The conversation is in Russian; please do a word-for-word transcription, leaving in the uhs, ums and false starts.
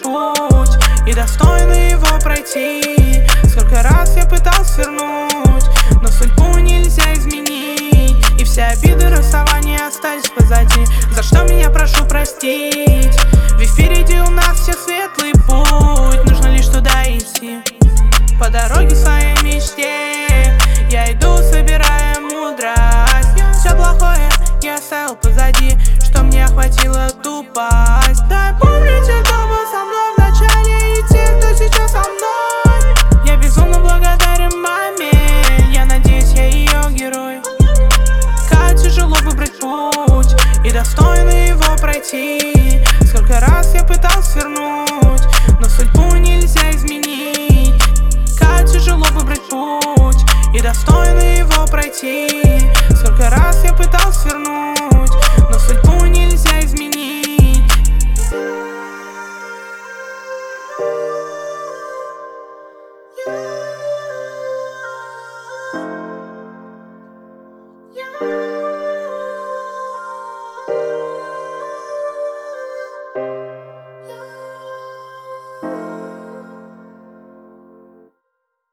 путь и достойно его пройти. Сколько раз я пытался свернуть, но судьбу нельзя изменить. И все обиды, расставания остались позади, за что меня прошу простить. Ведь впереди у нас всех светлый путь, нужно лишь туда идти. По дороге своей мечте я иду, собирая мудрость. Все плохое я оставил позади, что мне охватила тупость. Дай помнить, кто был со мной в начале, и те, кто сейчас со мной. Я безумно благодарен маме, я надеюсь, я ее герой. Как тяжело выбрать путь и достойно его пройти. Сколько раз я пытался свернуть, но судьбу нельзя изменить. Как тяжело выбрать путь и достойно его пройти. Сколько раз я пытался свернуть.